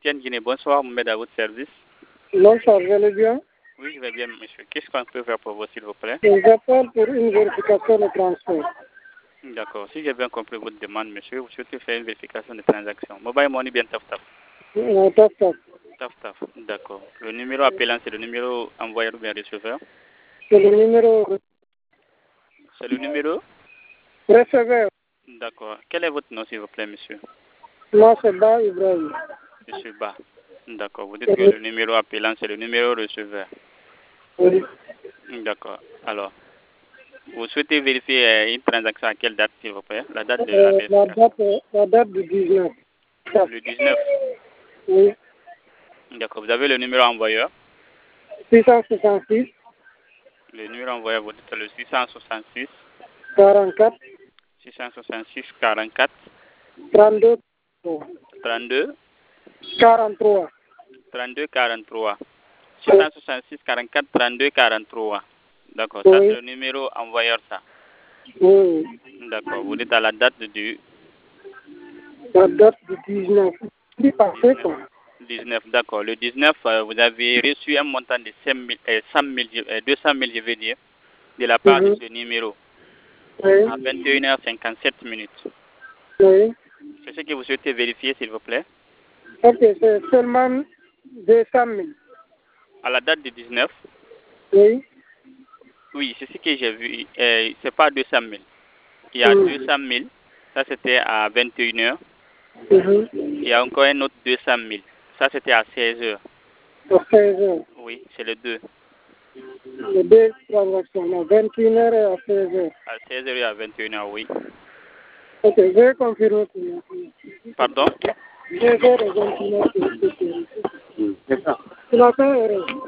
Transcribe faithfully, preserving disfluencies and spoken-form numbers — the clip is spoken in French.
Etienne Guinée. Bonsoir, Mohamed, à votre service. Bonsoir, vous allez bien? Oui, je vais bien, monsieur. Qu'est-ce qu'on peut faire pour vous, s'il vous plaît? J'appelle pour une vérification de transfert. D'accord. Si j'ai bien compris votre demande, monsieur, vous souhaitez faire une vérification de transaction. Mobile money, bien taf taf. Euh, taf, taf. Taf taf. D'accord. Le numéro appelant, c'est le numéro envoyeur ou bien receveur? C'est le numéro C'est le numéro? receveur. D'accord. Quel est votre nom, s'il vous plaît, monsieur? Moi, c'est Ba Ibrahim. Monsieur Ba. D'accord. Vous dites que le numéro appelant, c'est le numéro receveur. Oui. D'accord. Alors, vous souhaitez vérifier euh, une transaction à quelle date, s'il vous plaît? La date de la Euh, la, vérification. date, euh, la date du dix-neuf. Le dix-neuf. Oui. D'accord. Vous avez le numéro envoyeur? six cent soixante-six, Le numéro envoyeur, vous dites le six cent soixante-six, quarante-quatre, six cent soixante-six, quarante-quatre, trente-deux, trente-deux, quarante-trois. trente-deux, quarante-trois. six cent soixante-six, quarante-quatre, trente-deux, quarante-trois. D'accord. Ça, Oui. c'est le numéro envoyeur, ça. Oui. D'accord. Vous dites à la date du La date du dix-neuf. C'est parfait, quoi. dix-neuf. D'accord. Le dix-neuf, euh, vous avez reçu un montant de cinq mille, euh, cent mille, euh, deux cent mille, je veux dire, de la part Mhm. de ce numéro Oui. à vingt et une heures cinquante-sept minutes. Oui. C'est ce que vous souhaitez vérifier, s'il vous plaît? Ok, c'est seulement deux cent mille. À la date du dix-neuf? Oui. Oui, c'est ce que j'ai vu. Euh, c'est pas deux cent mille. Il y a Mhm. deux cent mille. Ça, c'était à vingt et une heures. Mhm. Il y a encore un autre deux cent mille. Ça, c'était à seize heures. Pour seize heures. Oui, c'est le deux. Les deux transactions, à vingt et une heures et à seize heures. À seize heures et à vingt et une heures, oui. Ok, je vais confirmer. pour moi. Pardon? seize heures et vingt et une heures. C'est ça. Tu l'as fait, Eric?